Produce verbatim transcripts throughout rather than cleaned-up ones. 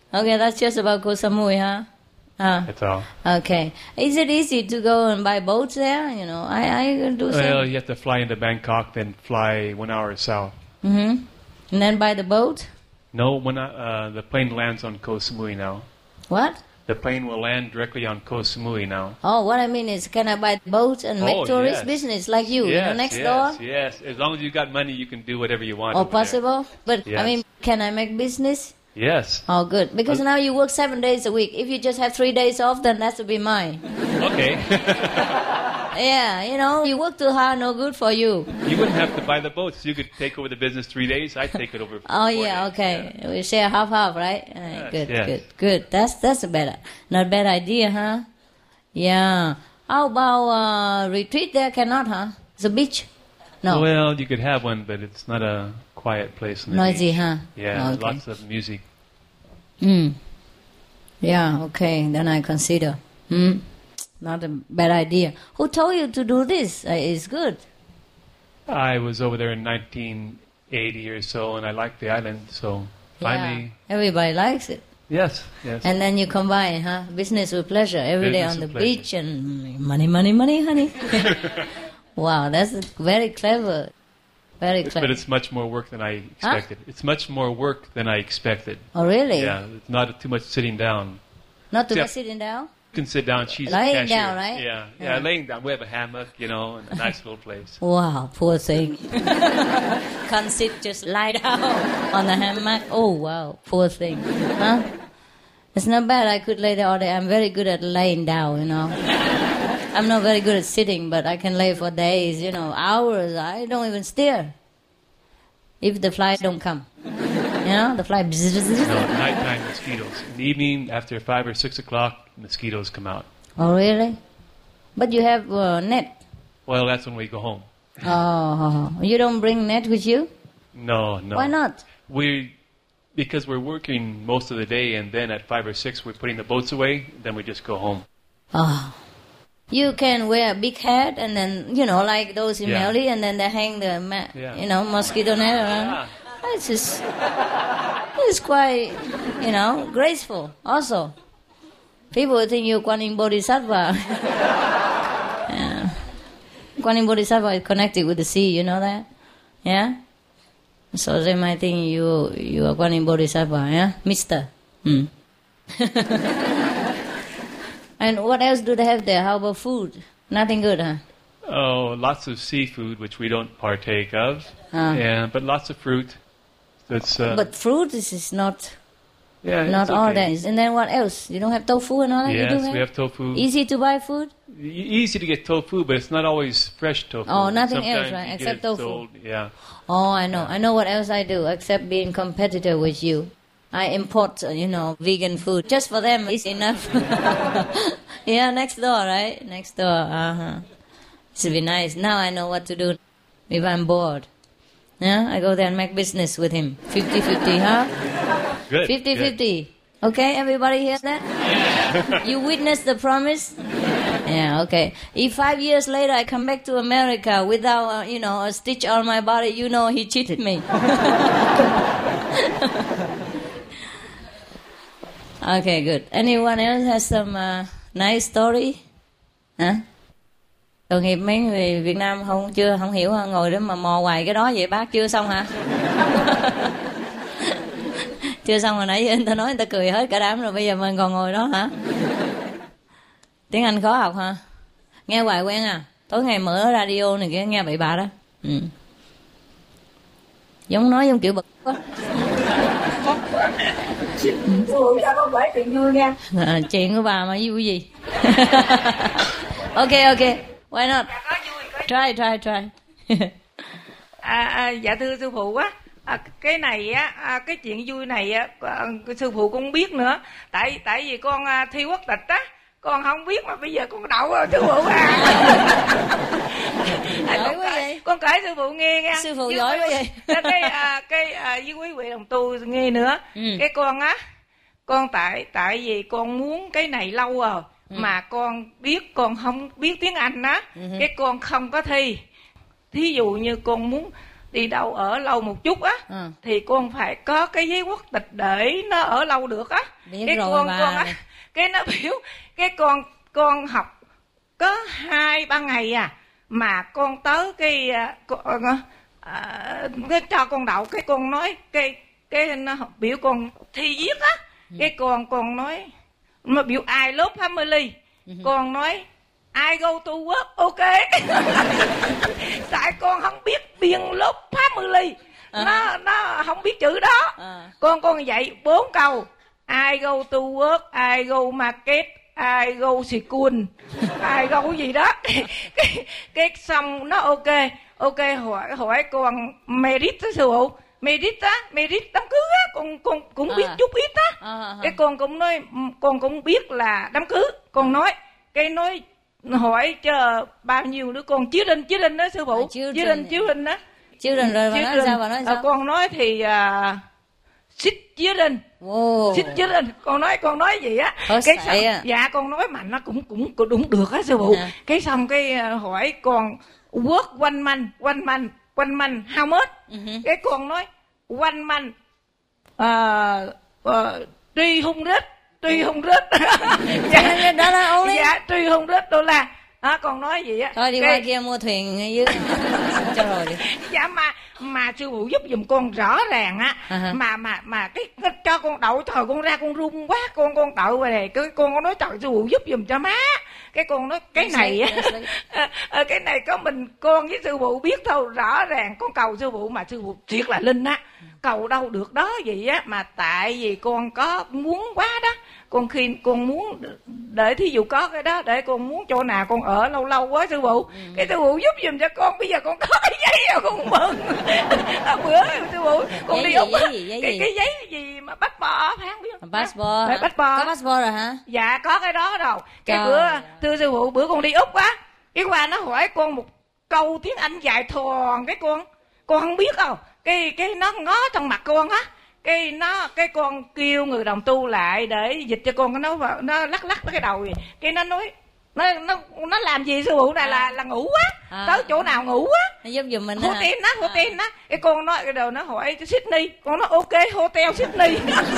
Okay, that's just about Koh Samui, huh? Huh? That's all. Okay. Is it easy to go and buy boats there? You know, I, I do so. Well, you have to fly into Bangkok, then fly one hour south. Mm-hmm. And then buy the boat? No, when I, uh, the plane lands on Koh Samui now. What? The plane will land directly on Koh Samui now. Oh, what I mean is, can I buy the boat and make Oh, tourist yes. business like you, yes, you know, next yes, door? Yes, as long as you got money, you can do whatever you want. Oh, over possible? But, Yes. I mean, can I make business? There. Yes. Oh, good. Because Uh, now you work seven days a week. If you just have three days off, then that would be mine. Okay. Yeah, you know, you work too hard, no good for you. You wouldn't have to buy the boats. You could take over the business three days. I'd take it over. For Oh, four yeah, days. okay. Yeah. We share half-half, right? Uh, Yes, good, yes. good, good. That's that's a better, not bad idea, huh? Yeah. How about uh, retreat there? Cannot, huh? The beach? No. Well, you could have one, but it's not a quiet place. On the Noisy, beach. huh? Yeah, Okay. lots of music. Mm. Yeah, okay. Then I consider. Hmm. Not a bad idea. Who told you to do this? Uh, it's good. I was over there in nineteen eighty or so, and I liked the island, so finally, Yeah. Everybody likes it. yes, yes. And then you combine, huh? Business with pleasure. Every day Business on the with pleasure. beach and money, money, money, honey. Wow, that's very clever. Very clever. But it's much more work than I expected. It's much more work than I expected. Oh, really? Yeah, it's not too much sitting down. Not too Yeah. much sitting down? You can sit down. She's Laying cashier. down, right? Yeah, yeah, Yeah. laying down. We have a hammock, you know, and a nice little place. Wow, poor thing. Can't sit, just lie down on the hammock. Oh, wow, poor thing. Huh? It's not bad. I could lay there all day. I'm very good at laying down, you know. I'm not very good at sitting, but I can lay for days, you know, hours. I don't even steer. If the fly don't come. You know, the fly... No, nighttime mosquitoes. In the evening, after five or six o'clock, mosquitoes come out. Oh, really? But you have uh, net. Well, that's when we go home. Oh, you don't bring net with you? No, no. Why not? We, because we're working most of the day, and then at five or six, we're putting the boats away. Then we just go home. Oh. You can wear a big hat and then, you know, like those in Yeah. Melody, and then they hang the, ma- Yeah. you know, mosquito net around. Yeah. It's just, it's quite, you know, graceful also. People think you're Kuan Yin Bodhisattva. Yeah. Kuan Yin Bodhisattva is connected with the sea, you know that? Yeah? So they might think you, you are Kuan Yin Bodhisattva, yeah? Mister. Hmm. And what else do they have there? How about food? Nothing good, huh? Oh, lots of seafood, which we don't partake of. Ah. Yeah, but lots of fruit. That's uh, But fruit is, is not yeah, not it's all okay. that. Is. And then what else? You don't have tofu and all that? Yes, you do have? we have tofu. Easy to buy food? E- easy to get tofu, but it's not always fresh tofu. Oh, nothing Sometimes else, right, you get except it tofu. sold, yeah. Oh, I know. I know what else I do except being competitor with you. I import, uh, you know, vegan food. Just for them, it's enough. Yeah, next door, right? Next door. Uh-huh. It should be nice. Now I know what to do if I'm bored. Yeah, I go there and make business with him. fifty-fifty, huh? Good. fifty-fifty. Okay, everybody hear that? You witness the promise? Yeah, okay. If five years later I come back to America without, uh, you know, a stitch on my body, you know he cheated me. Okay, good. Anyone else has some uh, nice story? Hả? Tội nghiệp mấy người Việt Nam không chưa không hiểu hả? Ngồi đó mà mò hoài cái đó vậy bác chưa xong hả? Chưa xong hồi nãy giờ người ta nói người ta cười hết cả đám rồi bây giờ mình còn ngồi đó hả? Tiếng Anh khó học hả? Nghe hoài quen à? Tối ngày mở radio này kia nghe bậy bạ đó. Ừ. Giống nói giống kiểu bực quá. Ủa, sao có bởi chuyện vui nha. À, chuyện của bà mà vui gì? Ok ok, why not? Dạ, có vui, có Try try try. à, à, dạ thưa sư phụ á, à, cái này á, à, cái chuyện vui này á, à, sư phụ cũng biết nữa. Tại tại vì con à, thi quốc tịch á, con không biết mà bây giờ con đậu rồi sư phụ à. À, Giỏi con, quá kể, vậy. con kể sư phụ nghe nha. Sư phụ Với giỏi quá quý- vậy. Cái cái, à, cái à, với quý vị đồng tu nghe nữa. Ừ. Cái con á, con tại tại vì con muốn cái này lâu rồi. Ừ. Mà con biết con không biết tiếng Anh á, Ừ. cái con không có thi. Thí dụ như con muốn đi đâu ở lâu một chút á, ừ. thì con phải có cái giấy quốc tịch để nó ở lâu được á. Biết cái rồi con bà con á, cái nó biểu cái con con học có hai ba ngày à mà con tới cái con, à, cái cho con đậu, cái con nói cái cái nó biểu con thi viết á, ừ. cái con con nói nó biểu I love family, ừ. con nói I go to work, ok. Tại con không biết biên love family, à. nó nó không biết chữ đó, à. con con dạy bốn câu I go to work, I go market, I go school, I go cái gì đó. cái, cái xong nó ok ok hỏi hỏi con merit đó sư phụ, merit á, merit đám cưới á, con con cũng biết à. chút ít á, à. cái con cũng nói con cũng biết là đám cưới, con nói cái nói hỏi chờ bao nhiêu đứa con chiếu linh chiếu linh đó sư phụ, chiếu linh chiếu linh đó, chiếu linh rồi bà nói sao, bà nói sao? À, con nói thì uh, xích chiếu linh, wow. xích chiếu linh, con nói con nói gì á, Hớt cái xong, à. dạ con nói mà nó cũng cũng cũng đúng được á sư phụ, à. cái xong cái uh, hỏi con work one month, one month, one month how much, uh-huh. cái con nói one month uh, uh, three hundred, three hundred, dạ đó là only, dạ three hundred đô la. À, còn nói gì á, thôi đi cái... qua kia mua thuyền dưới cho rồi đi. Dạ mà mà sư phụ giúp giùm con rõ ràng á, uh-huh. mà mà mà cái, cái cho con đậu, trời con ra con run quá, con con đậu về này cái con con nói trời sư phụ giúp giùm cho má, cái con nói cái này á, à, à, cái này có mình con với sư phụ biết thôi, rõ ràng con cầu sư phụ mà sư phụ thiệt là linh á, cầu đâu được đó gì á, mà tại vì con có muốn quá đó, con khi con muốn để thí dụ có cái đó để con muốn chỗ nào con ở lâu lâu quá sư phụ, ừ. cái sư phụ giúp giùm cho con, bây giờ con có cái giấy rồi con mừng. Bữa sư phụ con giấy đi Úc á, cái, cái giấy gì mà passport phải không biết không? Passport, passport. Có passport rồi hả? Dạ có cái đó rồi. Cái Trời bữa ơi. thưa sư phụ bữa con đi Úc á, cái qua nó hỏi con một câu tiếng Anh dài thòn, cái con con không biết đâu, cái cái nó ngó trong mặt con á, cái nó cái con kêu người đồng tu lại để dịch cho con, nó nó lắc lắc cái đầu gì, cái nó nói nó nó nó làm gì sư phụ này, à. là là ngủ quá, à. tới chỗ nào ngủ quá, nó giúp giùm mình hotel á, hotel á, cái con nói cái đầu nó hỏi Sydney, con nói ok hotel Sydney.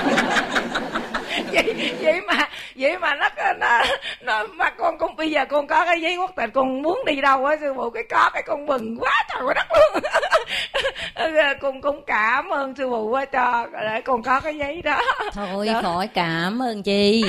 vậy vậy mà vậy mà nó, nó nó mà con cũng bây giờ con có cái giấy quốc tịch, con muốn đi đâu á sư phụ cái có cái con mừng quá trời quá đất luôn. Con cũng cảm ơn sư phụ quá cho để con có cái giấy đó. Thôi đó. Khỏi cảm ơn chi.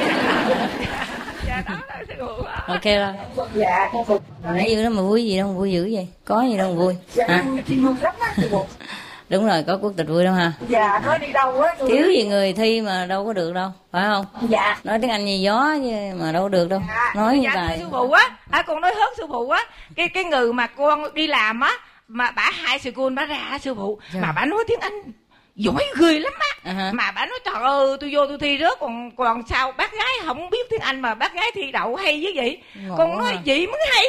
Dạ đó là sư phụ. Ok rồi. Dạ con phục. Nãy giờ đó mà vui gì đâu, vui dữ vậy? Có gì đâu mà vui. Hả? Đúng rồi, có quốc tịch vui đâu ha. Dạ, nói đi đâu á. Thiếu gì người thi mà đâu có được đâu, phải không? Dạ. Nói tiếng Anh như gió mà đâu có được đâu. Dạ. Nói như dạ, vậy. Sư phụ á, à, con nói hết sư phụ á. Cái cái người mà con đi làm á, mà bả hai sư cô bả ra sư phụ, dạ. mà bả nói tiếng Anh giỏi ghê lắm á, uh-huh. mà bà nói trời ơi tôi vô tôi thi rớt, còn còn sao bác gái không biết tiếng Anh mà bác gái thi đậu hay với vậy. Ngộ con nói à. Vậy mới hay.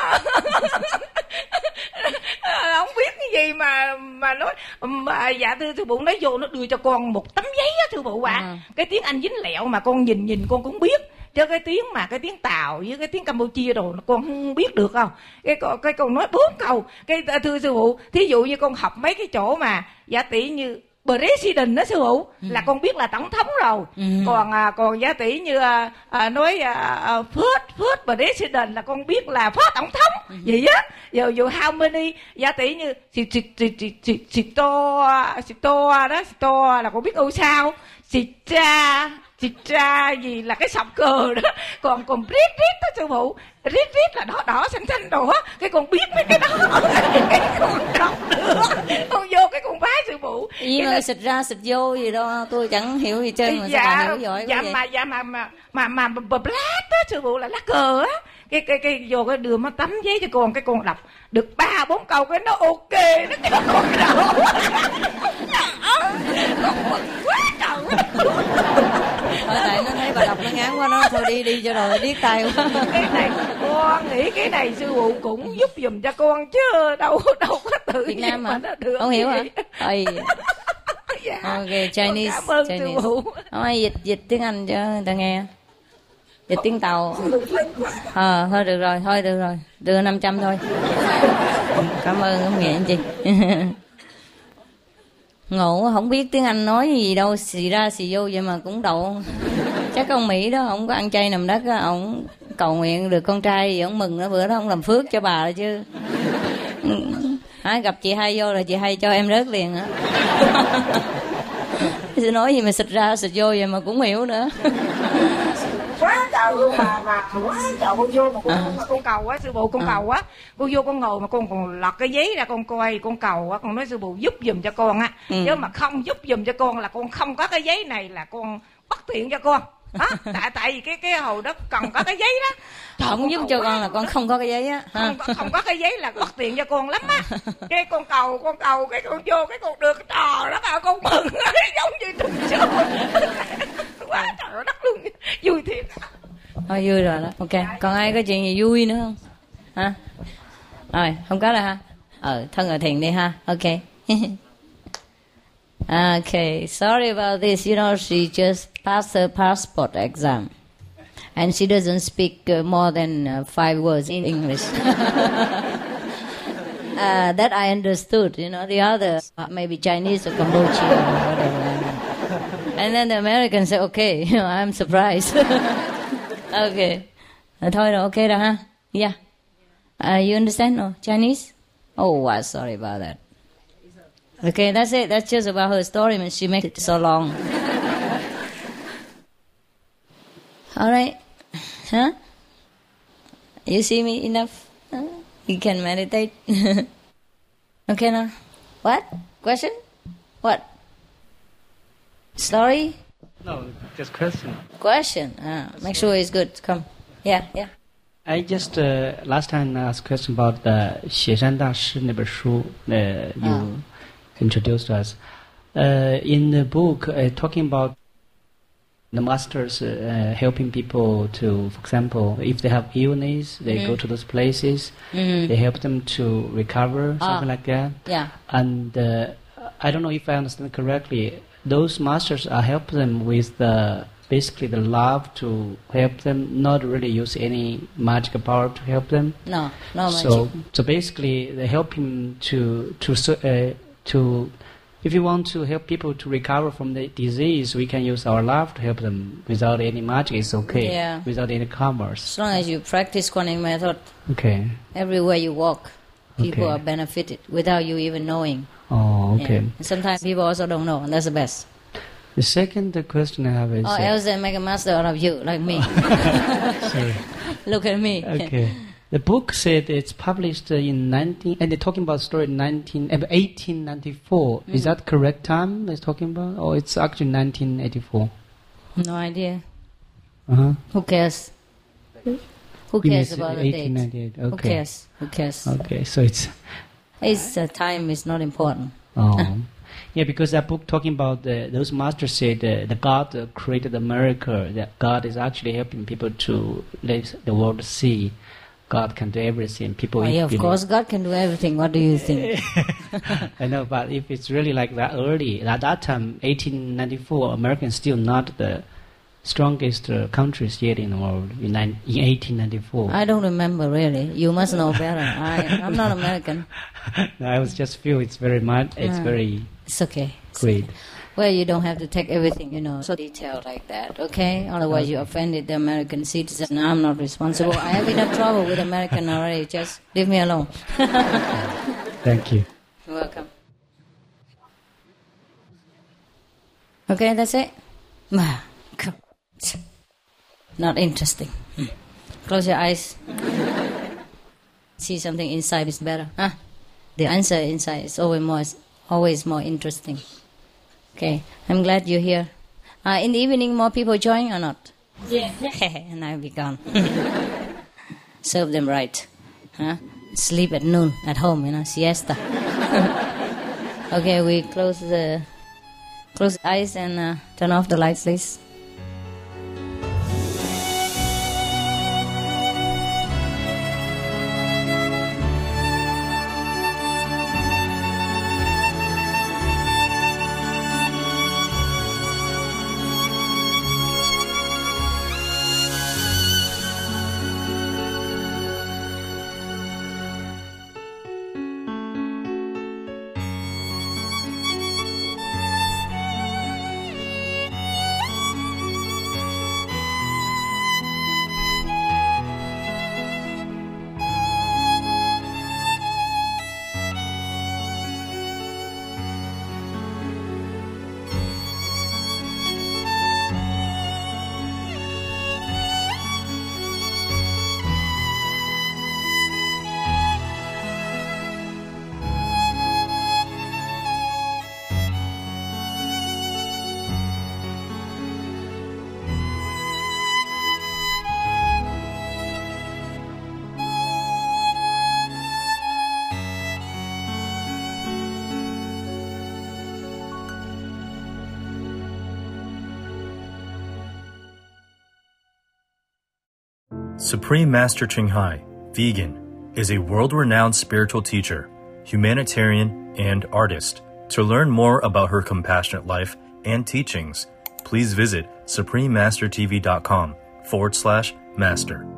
Không biết cái gì mà mà nói mà dạ thưa sư phụ nói vô nó đưa cho con một tấm giấy á sư phụ ạ. À. Uh-huh. Cái tiếng Anh dính lẹo mà con nhìn nhìn con cũng biết. Chứ cái tiếng mà cái tiếng Tàu với cái tiếng Campuchia đồ con không biết được không. Cái con cái con nói bốn câu. Cái thưa sư phụ, thí dụ như con học mấy cái chỗ mà giả tỷ như President đó sư phụ, ừ. là con biết là tổng thống rồi. Ừ. Còn à, còn giả tỷ như à, à, nói à, first first President là con biết là phó tổng thống. Ừ. Vậy á. Giờ dù how many giả tỷ như xì xì xì xì xì xì to xì to đó, xì to là con biết ôi sao. Xì cha xì cha gì là cái sọc cờ đó. Còn còn rít rít đó sư phụ, rít rít là đỏ đỏ xanh xanh đồ á, cái con biết mấy cái đó. Cái con đọc được, con vô cái con bái sư phụ. Gì mà xịt ra xịt vô gì đâu, tôi chẳng hiểu gì trơn mà dạ, sao bà hiểu giỏi dạ vậy? mà dạ mà mà mà mà mà blast đó sư phụ là lá cờ á. Cái cái cái vô cái đưa nó tấm giấy cho con, cái con đọc được ba bốn câu cái nó ok, nó cho con đậu. Con mừng quá trời. Thôi tại nó thấy bà đọc nó ngán quá, nó thôi đi đi cho rồi điếc tai quá. Cái này con nghĩ cái này sư phụ cũng giúp giùm cho con chứ đâu đâu có tự Việt nhiên Nam mà hả? nó được. Không hiểu hả? Ơi. Dạ. Ok, Chinese. Cảm ơn Chinese. sư phụ. Không ai dịch dịch tiếng Anh cho người ta nghe. Dịch tiếng Tàu. Ờ, thôi được rồi, thôi được rồi. Đưa năm trăm thôi. Cảm ơn cảm ơn chị. Ngộ không biết tiếng Anh nói gì đâu, xì ra xì vô vậy mà cũng đậu. Chắc ông Mỹ đó không có ăn chay nằm đất á, ông cầu nguyện được con trai gì ông mừng nó bữa đó ông làm phước cho bà rồi chứ. Ai gặp chị hay vô là chị hay cho em rớt liền á. Sư nói gì mà xịt ra xịt vô vậy mà cũng hiểu nữa. Quá trời luôn mà mà quá trời con vô mà con, à. mà con cầu á sư phụ con à. cầu á con vô con ngồi mà con còn lọt cái giấy ra con coi con cầu á con nói sư phụ giúp giùm cho con á ừ. chứ mà không giúp giùm cho con là con không có cái giấy này là con bất tiện cho con á tại tại vì cái cái hồi đó cần có cái giấy đó. Trời, không giúp cho con là con không có cái giấy á không, không có cái giấy là bất tiện cho con lắm á. Cái con cầu con cầu cái con vô cái con được trò đó mà con mừng giống như trùng siêu quá trời đất luôn vui thiệt. Thôi vui rồi đó. Ok, còn ai có chuyện gì vui nữa không hả? Rồi không có rồi ha. Ờ thân ở thiền đi ha. Ok. Okay, sorry about this. You know, she just passed her passport exam, and she doesn't speak uh, more than uh, five words in English. uh, that I understood. You know, the others uh, maybe Chinese or Cambodian or whatever. And then the Americans say, "Okay, you know, I'm surprised." Okay, uh, thôi rồi, okay rồi ha. Yeah. Uh, you understand? No, Chinese? Oh, wow, sorry about that. Okay, that's it. That's just about her story, and she makes it so long. All right, huh? You see me enough? Huh? You can meditate. Okay, now, what question? What story? No, just question. Question. Ah, make sure it's good. Come. Yeah, yeah. I just uh, last time asked a question about the 雪山大师那本书 uh, you oh. introduced us. Uh, in the book, uh, talking about the masters uh, helping people to, for example, if they have illness, they mm. go to those places, mm. they help them to recover, something oh. like that. Yeah. And uh, I don't know if I understand correctly, those masters are helping them with the basically the love to help them, not really use any magical power to help them. No, no magic. So, so basically, they help him to to uh, to. If you want to help people to recover from the disease, we can use our love to help them. Without any magic, it's okay. Yeah. Without any commerce. As long as you practice Kuan method. Okay. Everywhere you walk, people okay. are benefited without you even knowing. Oh, okay. Yeah. Sometimes people also don't know, and that's the best. The second question I have is... Or uh, else they make a master out of you, like me. Sorry. Look at me. Okay. The book said it's published in nineteen... And they're talking about the story in nineteen, uh, eighteen ninety-four. Mm. Is that correct time they're talking about? Or it's actually nineteen eighty-four? No idea. Uh-huh. Who cares? Who cares about the date? eighteen ninety-eight. Okay. Who cares? Who cares? Okay, so it's... It's uh, time is not important. Oh. Yeah, because that book talking about the, those masters said uh, the God uh, created America, that God is actually helping people to let the world see God can do everything. People, oh, yeah, of course, God can do everything. What do you think? I know, but if it's really like that early, at that time, eighteen ninety-four, America is still not the strongest uh, countries yet in the world in, in eighteen ninety-four. I don't remember really. You must know better. I, I'm not American. No, I was just feel it's very mad. It's uh, very. It's okay. It's great. Okay. Well, you don't have to take everything, you know, so detailed like that, okay? Otherwise, okay. you offended the American citizen. I'm not responsible. I have enough trouble with American already. Just leave me alone. Thank you. You're welcome. Okay, that's it. Not interesting. Close your eyes. See something inside is better. Huh? The answer inside is always more, always more interesting. Okay, I'm glad you're here. Uh, in the evening, more people join or not? Yeah. And I'll be gone. Serve them right. Huh? Sleep at noon at home, you know, siesta. Okay, we close the close the eyes and uh, turn off the lights, please. Supreme Master Ching Hai, vegan, is a world-renowned spiritual teacher, humanitarian, and artist. To learn more about her compassionate life and teachings, please visit suprememastertv.com forward slash master.